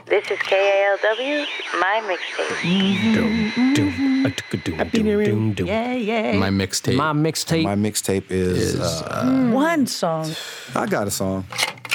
This is KALW, my mixtape. Yeah. My mixtape. My mixtape is one song. I got a song.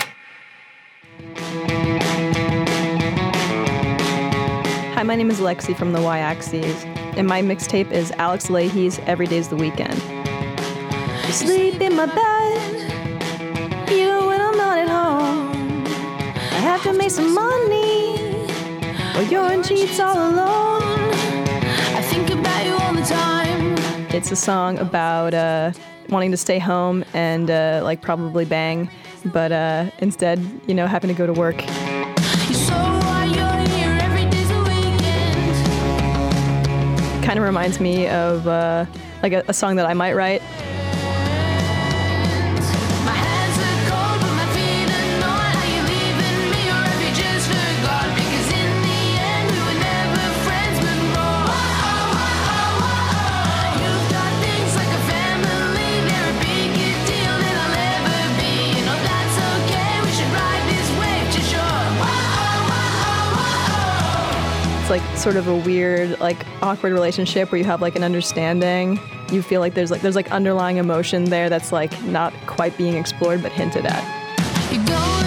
Hi, my name is Lexi from the Y-Axis, and my mixtape is Alex Leahy's Every Day's the Weekend. You sleep in my bed, even when I'm not at home. I have to make some money, or you're in sheets all alone. I think about you all the time. It's a song about wanting to stay home and like probably bang, but instead, you know, having to go to work. Kind of reminds me of like a song that I might write. Like sort of a weird, like awkward relationship where you have like an understanding. You feel like there's underlying emotion there that's like not quite being explored but hinted at.